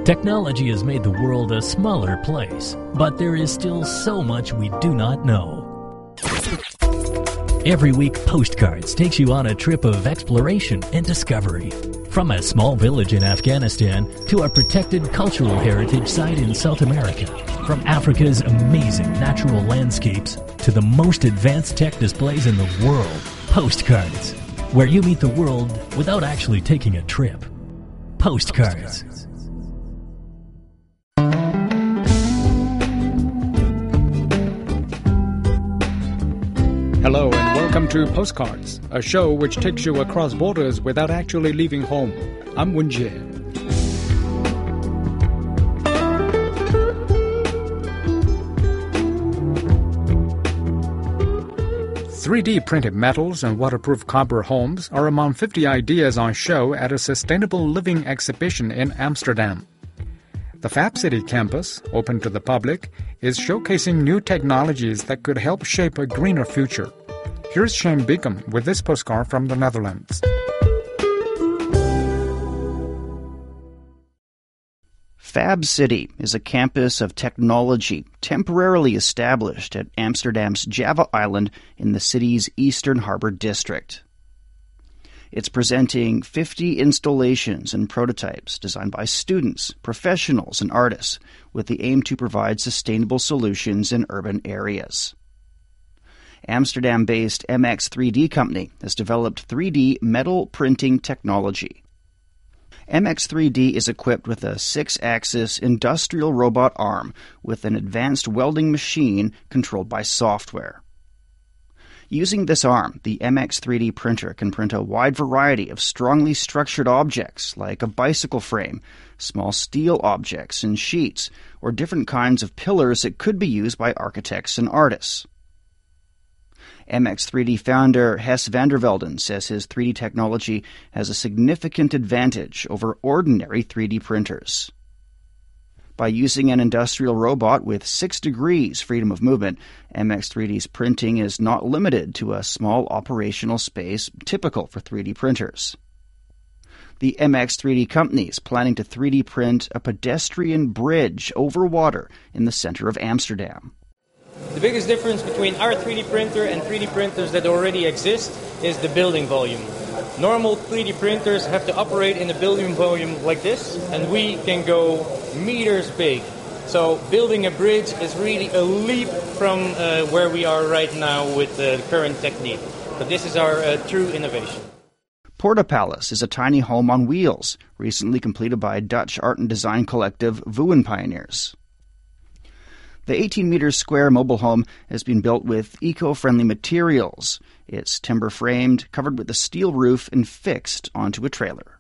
Technology has made the world a smaller place, but there is still so much we do not know. Every week, Postcards takes you on a trip of exploration and discovery. From a small village in Afghanistan to a protected cultural heritage site in South America. From Africa's amazing natural landscapes to the most advanced tech displays in the world. Postcards, where you meet the world without actually taking a trip. Postcards. Hello and welcome to Postcards, a show which takes you across borders without actually leaving home. I'm Wen Jie. "3D printed metals and waterproof copper homes are among 50 ideas on show at a Sustainable Living exhibition in Amsterdam. The Fab City campus, open to the public, is showcasing new technologies that could help shape a greener future. Here's Shane Beacom with this postcard from the Netherlands. Fab City is a campus of technology temporarily established at Amsterdam's Java Island in the city's Eastern Harbour district. It's presenting 50 installations and prototypes designed by students, professionals, and artists with the aim to provide sustainable solutions in urban areas. Amsterdam-based MX3D company has developed 3D metal printing technology. MX3D is equipped with a 6-axis industrial robot arm with an advanced welding machine controlled by software. Using this arm, the MX3D printer can print a wide variety of strongly structured objects like a bicycle frame, small steel objects and sheets, or different kinds of pillars that could be used by architects and artists. MX3D founder Hes van der Velden says his 3D technology has a significant advantage over ordinary 3D printers. By using an industrial robot with 6 degrees freedom of movement, MX3D's printing is not limited to a small operational space typical for 3D printers. The MX3D company is planning to 3D print a pedestrian bridge over water in the center of Amsterdam. The biggest difference between our 3D printer and 3D printers that already exist is the building volume. Normal 3D printers have to operate in a building volume like this, and we can go meters big. So building a bridge is really a leap from where we are right now with the current technique. But this is our true innovation. Portapalace is a tiny home on wheels, recently completed by Dutch art and design collective Vuwen Pioneers. The 18-meter square mobile home has been built with eco-friendly materials. It's timber-framed, covered with a steel roof, and fixed onto a trailer.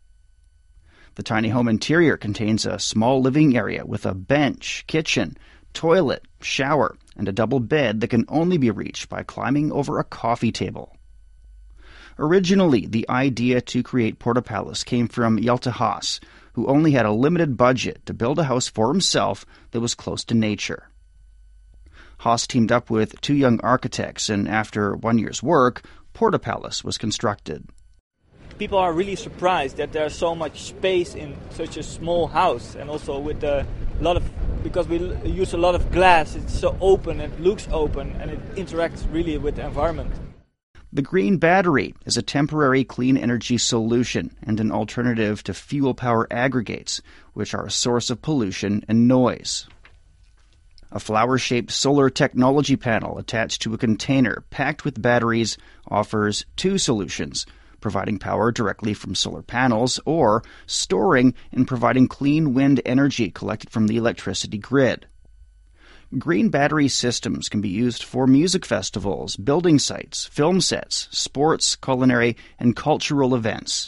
The tiny home interior contains a small living area with a bench, kitchen, toilet, shower, and a double bed that can only be reached by climbing over a coffee table. Originally, the idea to create Portapalace came from Jelte Haas, who only had a limited budget to build a house for himself that was close to nature. Haas teamed up with 2 young architects, and after 1 year's work, Portapalace was constructed. People are really surprised that there's so much space in such a small house, and also with because we use a lot of glass, it's so open, it looks open, and it interacts really with the environment. The green battery is a temporary clean energy solution and an alternative to fuel power aggregates, which are a source of pollution and noise. A flower-shaped solar technology panel attached to a container packed with batteries offers 2 solutions, providing power directly from solar panels or storing and providing clean wind energy collected from the electricity grid. Green battery systems can be used for music festivals, building sites, film sets, sports, culinary, and cultural events.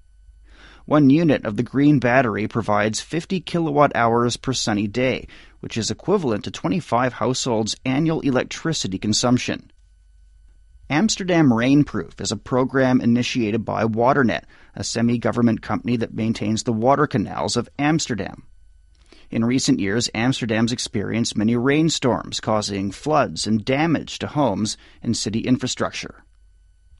1 unit of the green battery provides 50 kilowatt-hours per sunny day, which is equivalent to 25 households' annual electricity consumption. Amsterdam Rainproof is a program initiated by Waternet, a semi-government company that maintains the water canals of Amsterdam. In recent years, Amsterdam's experienced many rainstorms, causing floods and damage to homes and city infrastructure.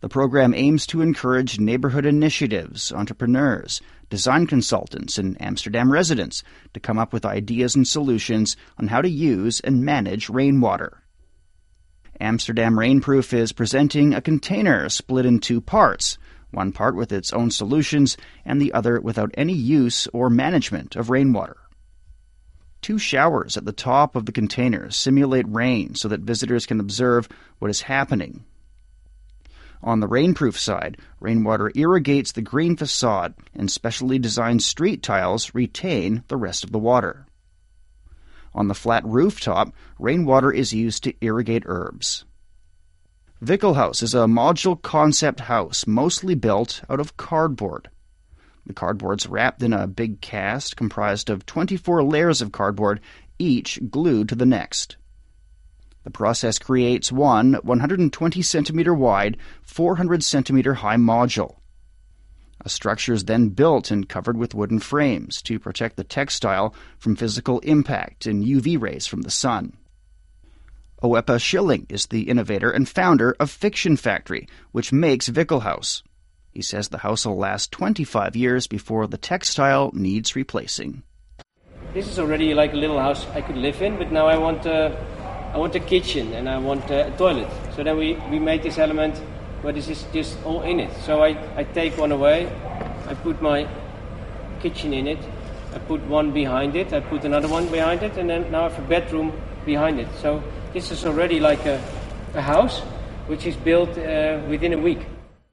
The program aims to encourage neighborhood initiatives, entrepreneurs, design consultants, and Amsterdam residents to come up with ideas and solutions on how to use and manage rainwater. Amsterdam Rainproof is presenting a container split in two parts, one part with its own solutions and the other without any use or management of rainwater. Two showers at the top of the container simulate rain so that visitors can observe what is happening. On the rainproof side, rainwater irrigates the green facade, and specially designed street tiles retain the rest of the water. On the flat rooftop, rainwater is used to irrigate herbs. Wickelhaus is a modular concept house mostly built out of cardboard. The cardboard's wrapped in a big cast comprised of 24 layers of cardboard, each glued to the next. The process creates one 120-centimeter wide, 400-centimeter high module. A structure is then built and covered with wooden frames to protect the textile from physical impact and UV rays from the sun. Oepa Schilling is the innovator and founder of Fiction Factory, which makes Wickelhaus. He says the house will last 25 years before the textile needs replacing. This is already like a little house I could live in, but now I want a kitchen and I want a toilet. So then we made this element where this is just all in it. So I take one away, I put my kitchen in it, I put one behind it, I put another one behind it, and then now I have a bedroom behind it. So this is already like a house which is built within a week.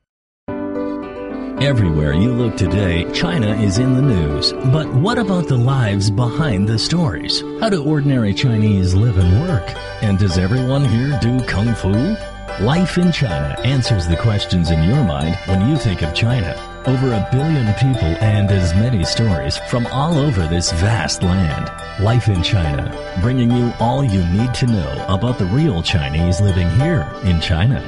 Everywhere you look today, China is in the news. But what about the lives behind the stories? How do ordinary Chinese live and work? And does everyone here do Kung Fu? Life in China answers the questions in your mind when you think of China. Over 1 billion people and as many stories from all over this vast land. Life in China, bringing you all you need to know about the real Chinese living here in China.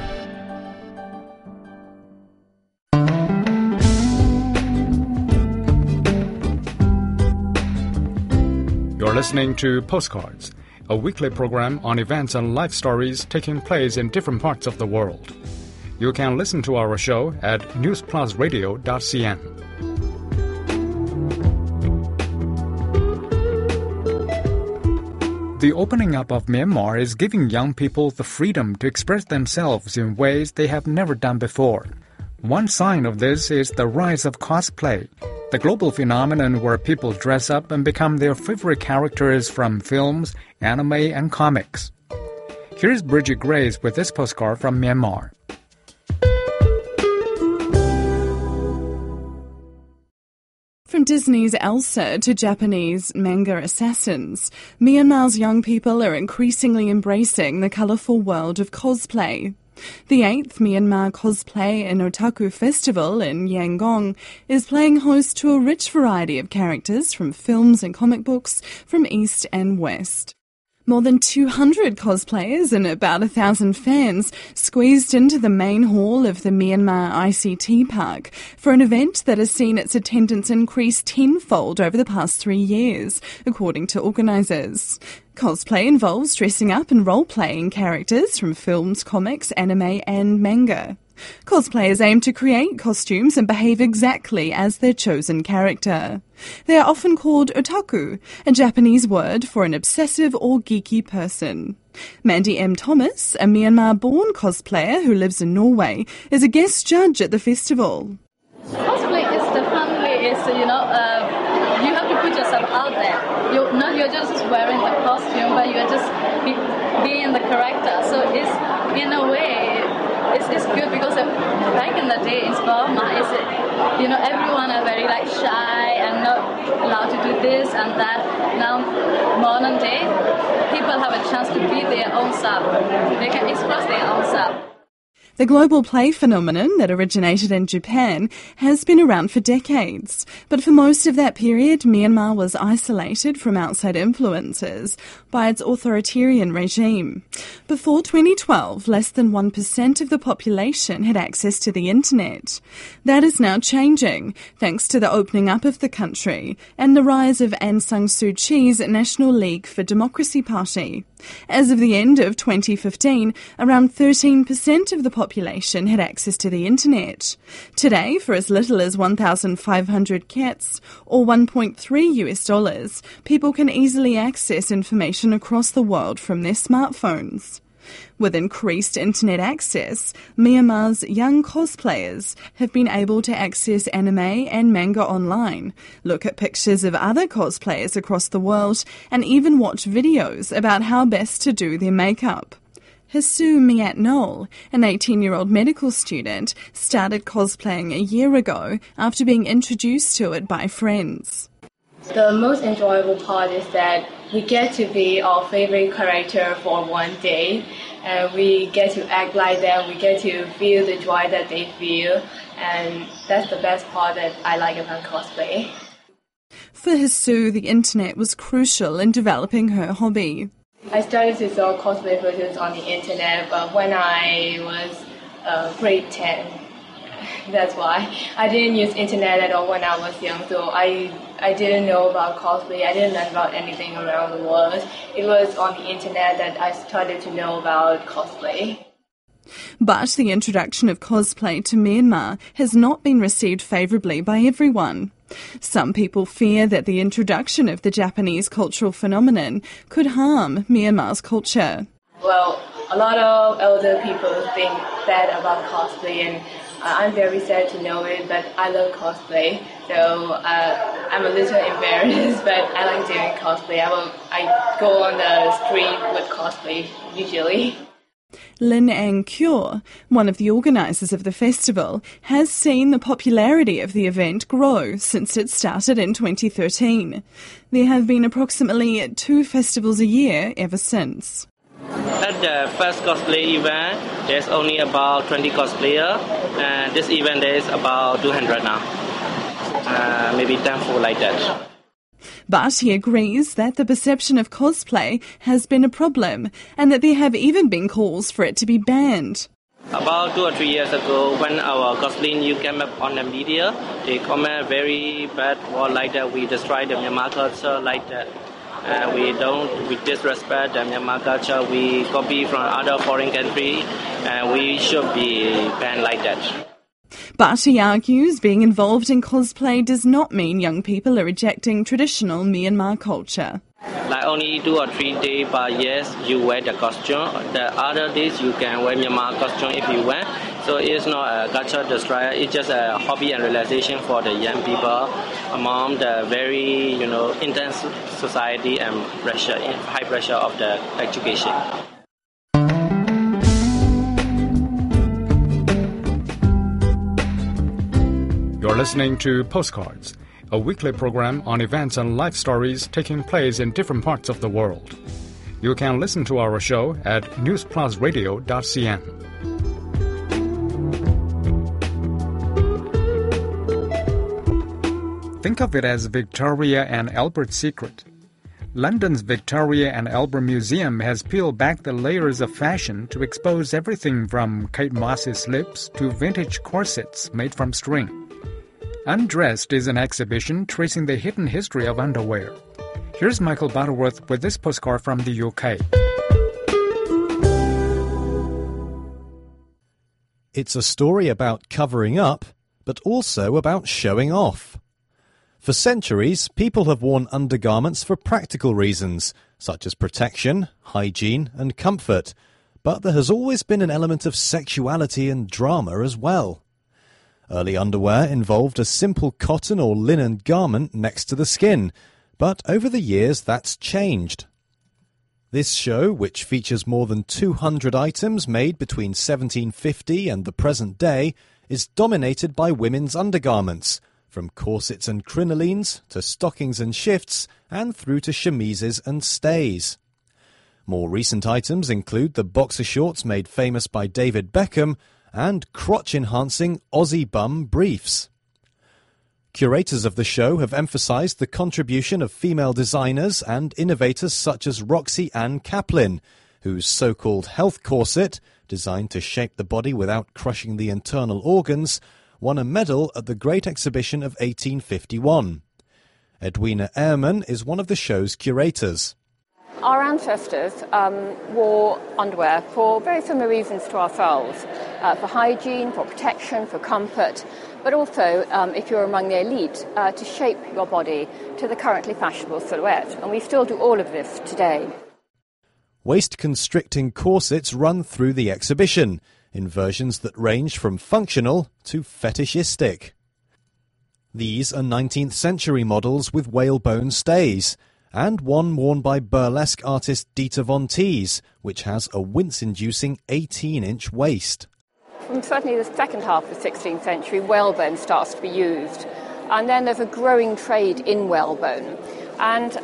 You're listening to Postcards, a weekly program on events and life stories taking place in different parts of the world. You can listen to our show at newsplusradio.cn. The opening up of Myanmar is giving young people the freedom to express themselves in ways they have never done before. One sign of this is the rise of cosplay, the global phenomenon where people dress up and become their favorite characters from films, anime, and comics. Here's Bridget Grace with this postcard from Myanmar. From Disney's Elsa to Japanese manga assassins, Myanmar's young people are increasingly embracing the colourful world of cosplay. The 8th Myanmar Cosplay and Otaku Festival in Yangon is playing host to a rich variety of characters from films and comic books from East and West. More than 200 cosplayers and about 1,000 fans squeezed into the main hall of the Myanmar ICT Park for an event that has seen its attendance increase tenfold over the past 3 years, according to organisers. Cosplay involves dressing up and role-playing characters from films, comics, anime and manga. Cosplayers aim to create costumes and behave exactly as their chosen character. They are often called otaku, a Japanese word for an obsessive or geeky person. Mandy M. Thomas, a Myanmar-born cosplayer who lives in Norway, is a guest judge at the festival. Cosplay is the fun way, you have to put yourself out there. You're just wearing the costume, but you're just being the character. So it's, in a way, it's good because back in the day in Burma, everyone are very shy and not allowed to do this and that. Now, modern day, people have a chance to be their own self. They can express their own self. The global play phenomenon that originated in Japan has been around for decades, but for most of that period, Myanmar was isolated from outside influences by its authoritarian regime. Before 2012, less than 1% of the population had access to the internet. That is now changing, thanks to the opening up of the country and the rise of Aung San Suu Kyi's National League for Democracy Party. As of the end of 2015, around 13% of the population had access to the internet. Today, for as little as 1,500 kyats or $1.3, people can easily access information across the world from their smartphones. With increased internet access, Myanmar's young cosplayers have been able to access anime and manga online, look at pictures of other cosplayers across the world, and even watch videos about how best to do their makeup. Hisu Miat-Nol, an 18-year-old medical student, started cosplaying a year ago after being introduced to it by friends. The most enjoyable part is that we get to be our favorite character for one day, and we get to act like them, we get to feel the joy that they feel, and that's the best part that I like about cosplay. For Hisu, the internet was crucial in developing her hobby. I started to saw cosplay photos on the internet, but when I was grade 10, that's why. I didn't use internet at all when I was young, so I didn't know about cosplay. I didn't learn about anything around the world. It was on the internet that I started to know about cosplay. But the introduction of cosplay to Myanmar has not been received favourably by everyone. Some people fear that the introduction of the Japanese cultural phenomenon could harm Myanmar's culture. Well, a lot of elder people think bad about cosplay, and I'm very sad to know it, but I love cosplay, so I'm a little embarrassed, but I like doing cosplay. I go on the street with cosplay usually. Lin Ang Kyo, one of the organisers of the festival, has seen the popularity of the event grow since it started in 2013. There have been approximately 2 festivals a year ever since. At the first cosplay event, there's only about 20 cosplayers, and this event there is about 200 now. Maybe 10 for like that. But he agrees that the perception of cosplay has been a problem and that there have even been calls for it to be banned. About 2 or 3 years ago, when our cosplay news came up on the media, they comment very bad word like that. We destroy the Myanmar culture like that. We disrespect the Myanmar culture. We copy from other foreign countries, and we should be banned like that. But he argues being involved in cosplay does not mean young people are rejecting traditional Myanmar culture. Like only 2 or 3 days per year you wear the costume. The other days you can wear Myanmar costume if you want. So it's not a culture destroyer. It's just a hobby and relaxation for the young people among the very intense society and high pressure of the education. You're listening to Postcards, a weekly program on events and life stories taking place in different parts of the world. You can listen to our show at newsplusradio.cn. Think of it as Victoria and Albert's secret. London's Victoria and Albert Museum has peeled back the layers of fashion to expose everything from Kate Moss's slips to vintage corsets made from string. Undressed is an exhibition tracing the hidden history of underwear. Here's Michael Butterworth with this postcard from the UK. It's a story about covering up, but also about showing off. For centuries, people have worn undergarments for practical reasons, such as protection, hygiene, and comfort. But there has always been an element of sexuality and drama as well. Early underwear involved a simple cotton or linen garment next to the skin, but over the years that's changed. This show, which features more than 200 items made between 1750 and the present day, is dominated by women's undergarments, from corsets and crinolines to stockings and shifts, and through to chemises and stays. More recent items include the boxer shorts made famous by David Beckham and crotch-enhancing Aussie bum briefs. Curators of the show have emphasised the contribution of female designers and innovators such as Roxy Ann Kaplan, whose so-called health corset, designed to shape the body without crushing the internal organs, won a medal at the Great Exhibition of 1851. Edwina Ehrman is one of the show's curators. Our ancestors wore underwear for very similar reasons to ourselves. for hygiene, for protection, for comfort, but also, if you're among the elite, to shape your body to the currently fashionable silhouette. And we still do all of this today. Waist-constricting corsets run through the exhibition, in versions that range from functional to fetishistic. These are 19th century models with whalebone stays, and one worn by burlesque artist Dieter von Teese, which has a wince-inducing 18-inch waist. From certainly the second half of the 16th century, whalebone starts to be used. And then there's a growing trade in whalebone. And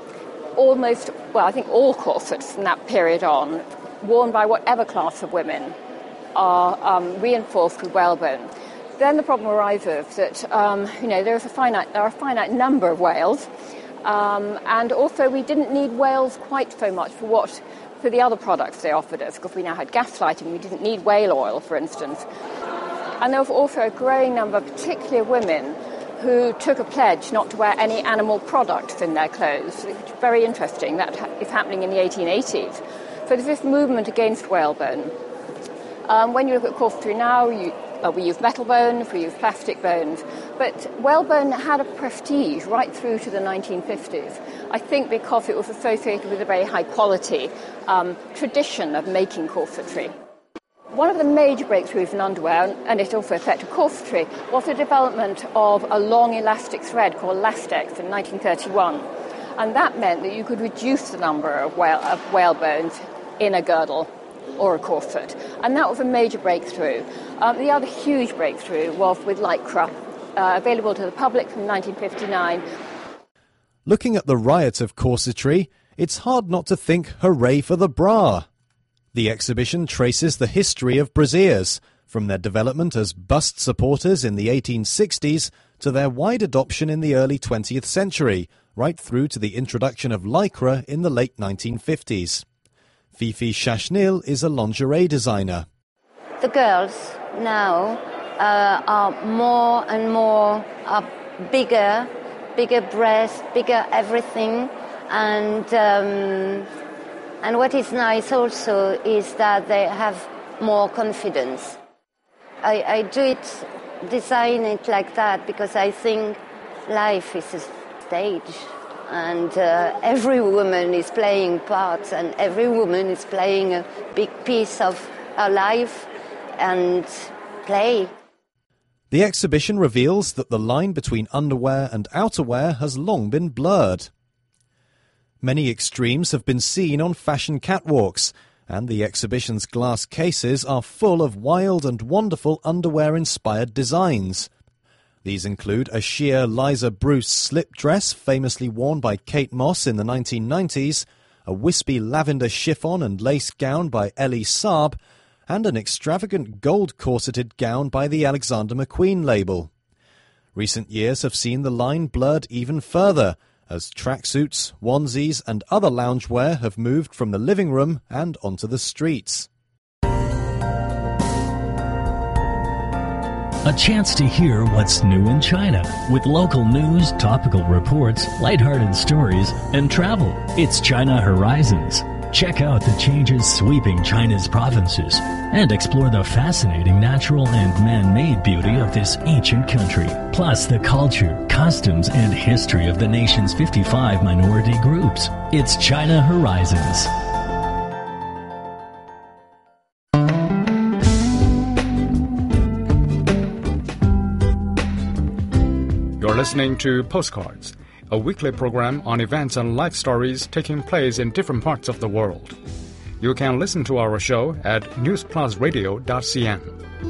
I think all corsets from that period on, worn by whatever class of women, are reinforced with whalebone. Then the problem arises that, there are a finite number of whales, and also we didn't need whales quite so much for the other products they offered us, because we now had gaslighting. We didn't need whale oil, for instance. And there was also a growing number, particularly of women, who took a pledge not to wear any animal products in their clothes. It's very interesting. That is happening in the 1880s. So there's this movement against whalebone. When you look at corsetry now, we use metal bones, we use plastic bones, but whalebone had a prestige right through to the 1950s, I think because it was associated with a very high quality tradition of making corsetry. One of the major breakthroughs in underwear, and it also affected corsetry, was the development of a long elastic thread called Lastex in 1931. And that meant that you could reduce the number of whalebones in a girdle or a corset. And that was a major breakthrough. The other huge breakthrough was with Lycra, available to the public from 1959. Looking at the riot of corsetry, it's hard not to think hooray for the bra. The exhibition traces the history of brasiers, from their development as bust supporters in the 1860s to their wide adoption in the early 20th century, right through to the introduction of Lycra in the late 1950s. Fifi Chashnil is a lingerie designer. The girls now are more and more bigger breasts, bigger everything, and what is nice also is that they have more confidence. I design it like that because I think life is a stage, and every woman is playing parts, and every woman is playing a big piece of her life and play. The exhibition reveals that the line between underwear and outerwear has long been blurred. Many extremes have been seen on fashion catwalks, and the exhibition's glass cases are full of wild and wonderful underwear-inspired designs. These include a sheer Liza Bruce slip dress famously worn by Kate Moss in the 1990s, a wispy lavender chiffon and lace gown by Elie Saab, and an extravagant gold corseted gown by the Alexander McQueen label. Recent years have seen the line blurred even further, as tracksuits, onesies and other loungewear have moved from the living room and onto the streets. A chance to hear what's new in China, with local news, topical reports, lighthearted stories, and travel. It's China Horizons. Check out the changes sweeping China's provinces and explore the fascinating natural and man-made beauty of this ancient country, plus the culture, customs, and history of the nation's 55 minority groups. It's China Horizons. You're listening to Postcards, a weekly program on events and life stories taking place in different parts of the world. You can listen to our show at newsplusradio.cn.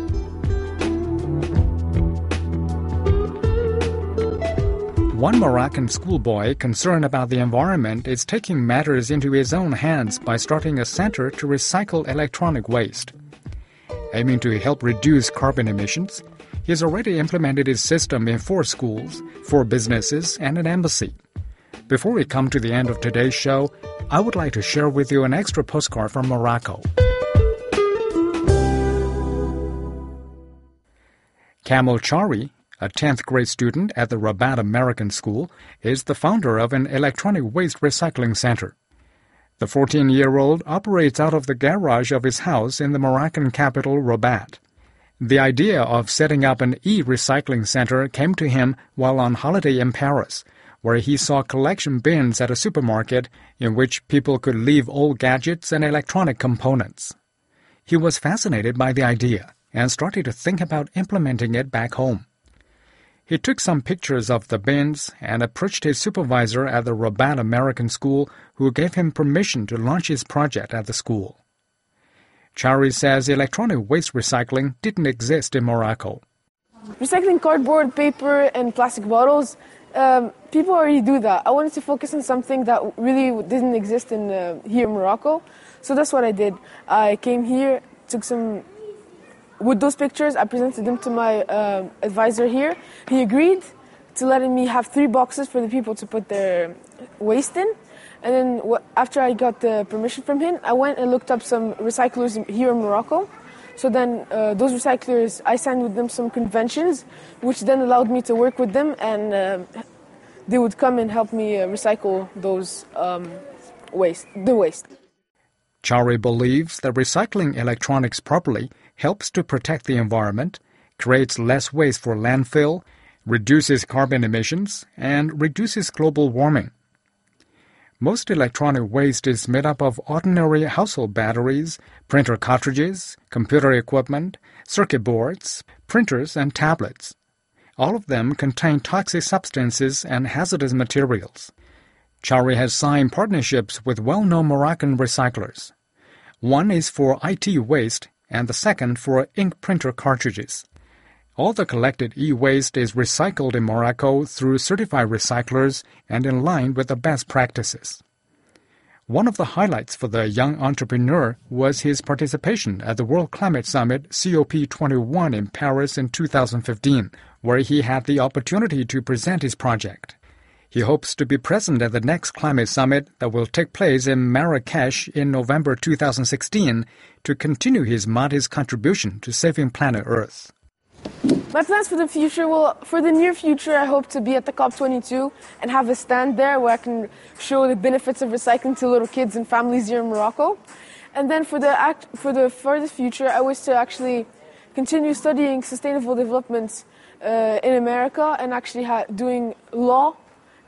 One Moroccan schoolboy concerned about the environment is taking matters into his own hands by starting a center to recycle electronic waste. Aiming to help reduce carbon emissions, he has already implemented his system in 4 schools, 4 businesses, and an embassy. Before we come to the end of today's show, I would like to share with you an extra postcard from Morocco. Kamel Chari, a 10th grade student at the Rabat American School, is the founder of an electronic waste recycling center. The 14-year-old operates out of the garage of his house in the Moroccan capital, Rabat. The idea of setting up an e-recycling center came to him while on holiday in Paris, where he saw collection bins at a supermarket in which people could leave old gadgets and electronic components. He was fascinated by the idea and started to think about implementing it back home. He took some pictures of the bins and approached his supervisor at the Rabat American School, who gave him permission to launch his project at the school. Chari says electronic waste recycling didn't exist in Morocco. Recycling cardboard, paper, and plastic bottles, people already do that. I wanted to focus on something that really didn't exist here in Morocco, so that's what I did. I came here, took some... With those pictures, I presented them to my advisor here. He agreed to letting me have 3 boxes for the people to put their waste in. And then after I got the permission from him, I went and looked up some recyclers here in Morocco. So then those recyclers, I signed with them some conventions, which then allowed me to work with them, and they would come and help me recycle those the waste. Chari believes that recycling electronics properly helps to protect the environment, creates less waste for landfill, reduces carbon emissions, and reduces global warming. Most electronic waste is made up of ordinary household batteries, printer cartridges, computer equipment, circuit boards, printers, and tablets. All of them contain toxic substances and hazardous materials. Chari has signed partnerships with well-known Moroccan recyclers. One is for IT waste and the second for ink printer cartridges. All the collected e-waste is recycled in Morocco through certified recyclers and in line with the best practices. One of the highlights for the young entrepreneur was his participation at the World Climate Summit COP21 in Paris in 2015, where he had the opportunity to present his project. He hopes to be present at the next climate summit that will take place in Marrakesh in November 2016 to continue his modest contribution to saving planet Earth. My plans for the future, for the near future, I hope to be at the COP22 and have a stand there where I can show the benefits of recycling to little kids and families here in Morocco. And then for the further future, I wish to actually continue studying sustainable development in America and actually doing law.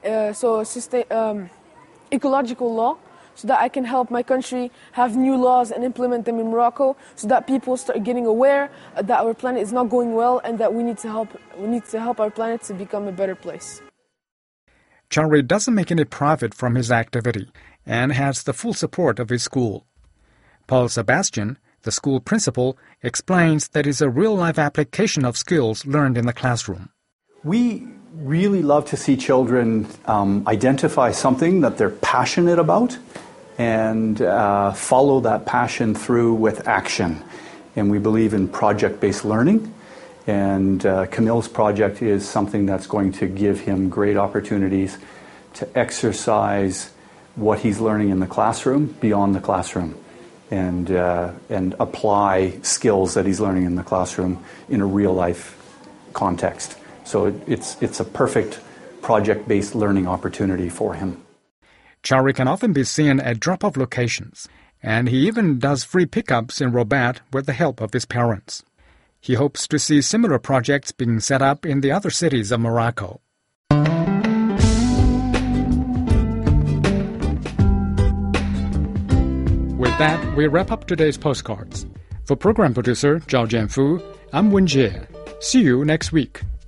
Ecological law, so that I can help my country have new laws and implement them in Morocco, so that people start getting aware that our planet is not going well and that we need to help our planet to become a better place. Chari doesn't make any profit from his activity and has the full support of his school. Paul Sebastian, the school principal, explains that it's a real-life application of skills learned in the classroom. We really love to see children identify something that they're passionate about and follow that passion through with action. And we believe in project-based learning. And Camille's project is something that's going to give him great opportunities to exercise what he's learning in the classroom beyond the classroom and apply skills that he's learning in the classroom in a real-life context. So it's a perfect project-based learning opportunity for him. Chari can often be seen at drop-off locations, and he even does free pickups in Rabat with the help of his parents. He hopes to see similar projects being set up in the other cities of Morocco. With that, we wrap up today's postcards. For program producer Zhao Jianfu, I'm Wen Jie. See you next week.